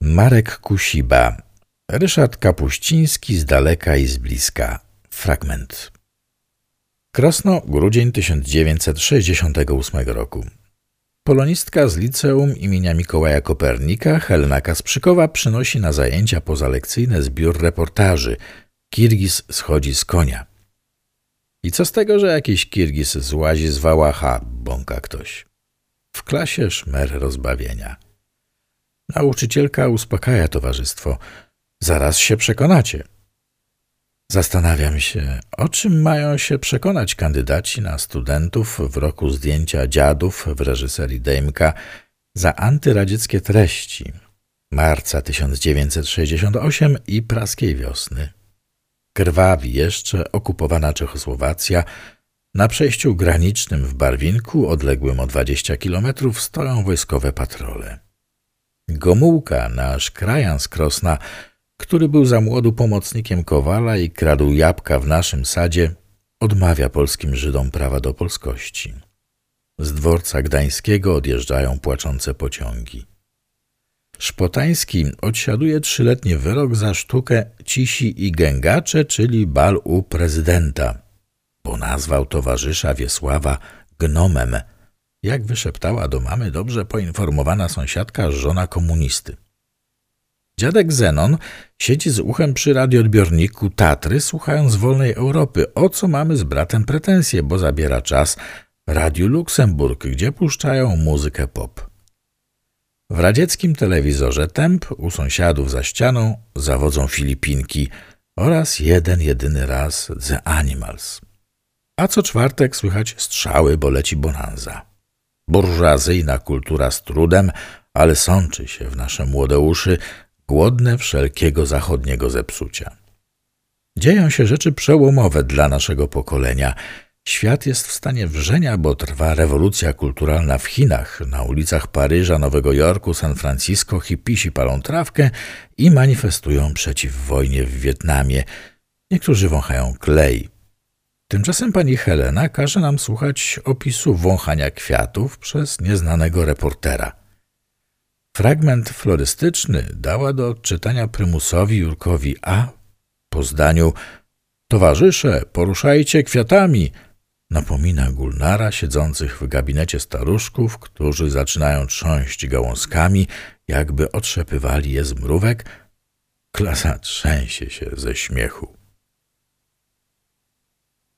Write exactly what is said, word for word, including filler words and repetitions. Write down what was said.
Marek Kusiba, Ryszard Kapuściński z daleka i z bliska. Fragment. Krosno, grudzień tysiąc dziewięćset sześćdziesiątego ósmego roku. Polonistka z liceum imienia Mikołaja Kopernika, Helena Kasprzykowa, przynosi na zajęcia pozalekcyjne zbiór reportaży „Kirgis schodzi z konia”. I co z tego, że jakiś Kirgis złazi z wałacha, bąka ktoś. W klasie szmer rozbawienia. Nauczycielka uspokaja towarzystwo. Zaraz się przekonacie. Zastanawiam się, o czym mają się przekonać kandydaci na studentów w roku zdjęcia Dziadów w reżyserii Dejmka za antyradzieckie treści marca tysiąc dziewięćset sześćdziesiątego ósmego i praskiej wiosny. Krwawi jeszcze okupowana Czechosłowacja. Na przejściu granicznym w Barwinku, odległym o dwadzieścia kilometrów, stoją wojskowe patrole. Gomułka, nasz krajan z Krosna, który był za młodu pomocnikiem Kowala i kradł jabłka w naszym sadzie, odmawia polskim Żydom prawa do polskości. Z dworca gdańskiego odjeżdżają płaczące pociągi. Szpotański odsiaduje trzyletni wyrok za sztukę Cisi i Gęgacze, czyli bal u prezydenta, bo nazwał towarzysza Wiesława gnomem, jak wyszeptała do mamy dobrze poinformowana sąsiadka, żona komunisty. Dziadek Zenon siedzi z uchem przy radioodbiorniku Tatry, słuchając Wolnej Europy, o co mamy z bratem pretensje, bo zabiera czas Radiu Luksemburg, gdzie puszczają muzykę pop. W radzieckim telewizorze Temp u sąsiadów za ścianą zawodzą Filipinki oraz jeden jedyny raz The Animals. A co czwartek słychać strzały, bo leci bonanza. Burżuazyjna kultura z trudem, ale sączy się w nasze młode uszy, głodne wszelkiego zachodniego zepsucia. Dzieją się rzeczy przełomowe dla naszego pokolenia. Świat jest w stanie wrzenia, bo trwa rewolucja kulturalna w Chinach. Na ulicach Paryża, Nowego Jorku, San Francisco hipisi palą trawkę i manifestują przeciw wojnie w Wietnamie. Niektórzy wąchają klej. Tymczasem pani Helena każe nam słuchać opisu wąchania kwiatów przez nieznanego reportera. Fragment florystyczny dała do odczytania prymusowi Jurkowi A. po zdaniu „Towarzysze, poruszajcie kwiatami”, napomina Gulnara siedzących w gabinecie staruszków, którzy zaczynają trząść gałązkami, jakby otrzepywali je z mrówek. Klasa trzęsie się ze śmiechu.